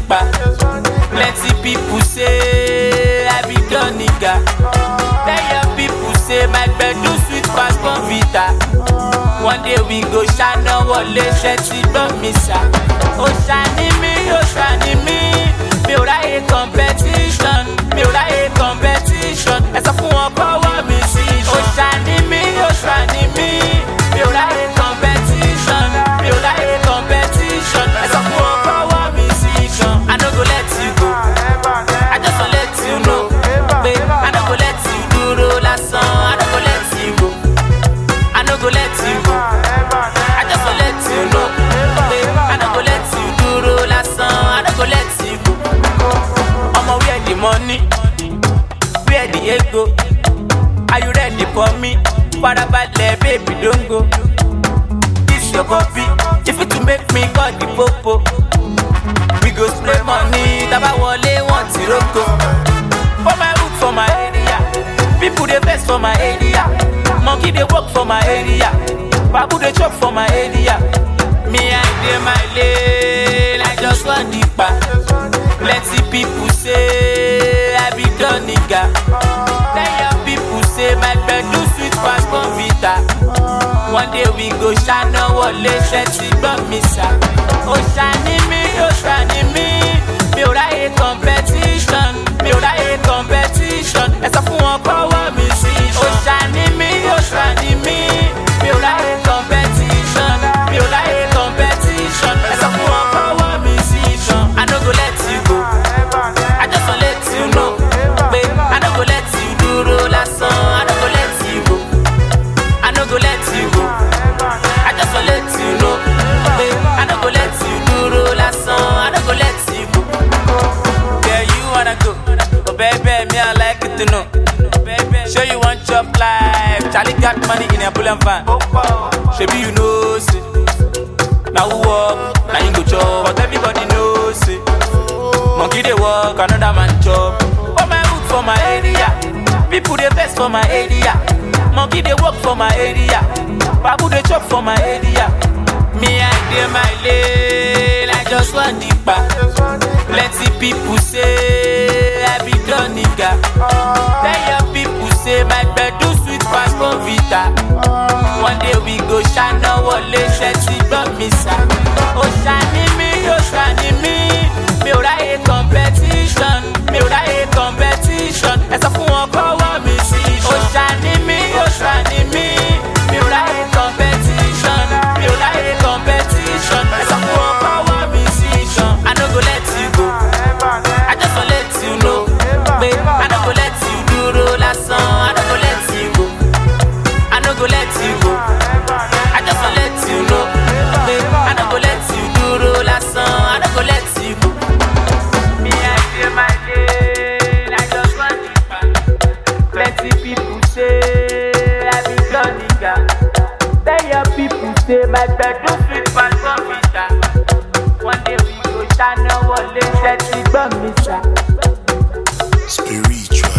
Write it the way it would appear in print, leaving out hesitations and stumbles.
pa. Plenty people say I be gun nigga. Tell your people say my bed do sweet pass Bonvita. One day we go shine on wọlé ṣe ti gbọ́ mi sá. Ó ṣàní mi, ó ṣàní mi. Mi ò ráyè competition, mi ò ráyè competition. Ẹ sọ fún wọn kọ́wọ́ mi sí iṣan. Ó ṣàní mi, ó ṣàní mi. Mi ò ráyè competition, mi ò ráyè competition. Ẹ sọ fún wọn kọ́wọ́ mi sí iṣan. I no go let you go, I just wan let you know. Pé I no go let you dúró lásán, I no go let you go, I no go let you go. I just wan let you know. Pé I no go let you dúró lásán, I no go let you go. Omo, where the money, where the ego? Are you ready for me? Farabalẹ̀ baby don't go. This your copy, if it to make me call the popo. We go spray money, taba wọlé wọn ti roko. For my hood, for my area, people dey vex for my area. Monkey dey work for my area, babu dey chop for my area. Me I dey my lane, I just want the pa. Plenty people say I be gun nigga. Tell your people say my bed do sweet pass Bonvita. One day we go shine on wọlé ṣe ti gbọ́ mi sá. Ó ṣàní mi, ó ṣàní mi. Mi ò ráyè competition, mi ò ráyè competition. Ẹ sọ fún wọn kọ́wọ́ mi sí iṣan. Ó ṣàní mi, ó ṣàní mi. Mi ò ráyè competition, mi ò ráyè competition. Ẹ sọ fún wọn kọ́wọ́ mi sí iṣan. I no go let you go, I just wan let you know. Pé I no go let you dúró lásán, I no go let you go, I no go let you go. I just wan let you know. Pé I no go let you dúró lásán, I no go let you go. Where you wanna go? Oh baby, me I like it to know. Sure you want chop life. Charlie got money in a bull and van. Shebi you know say. Now who walk, now you go chop. But everybody knows say. Monkey dey walk, another man chop. For my hood, for my area, people dey vex for my area. Monkey dey work for my area, babu dey chop for my area. Me I dey my lane, I just want the pa. Plenty people say I be gun nigga. Tell your people say my bed do sweet pass Bonvita. One day we go shine on wọlé ṣe ti gbọ́ mi sá. Ó ṣàní mi, ó ṣàní mi. Mi ò ráyè competition, mi ò ráyè competition. Ẹ sọ fún wọn kọ́wọ́ mi sí iṣan. Ó ṣàní mi, ó ṣàní mi. Mi ò ráyè competition, mi ò ráyè competition. Ẹ sọ fún wọn kọ́wọ́ mi sí iṣan. I no go let you go, I just wan let you know. Pé I no go let you dúró lásán, I no go let you go, I no go let you go. I just wan let you know. Pé I no go let you dúró lásán, I no go let you go. Me I dey my lane, I just want the pa. Plenty people say I be gun nigga. Tell your people say my bed do sweet pass Bonvita. One day we go shine on wọlé ṣe ti gbọ́ mi sá. Spiritual.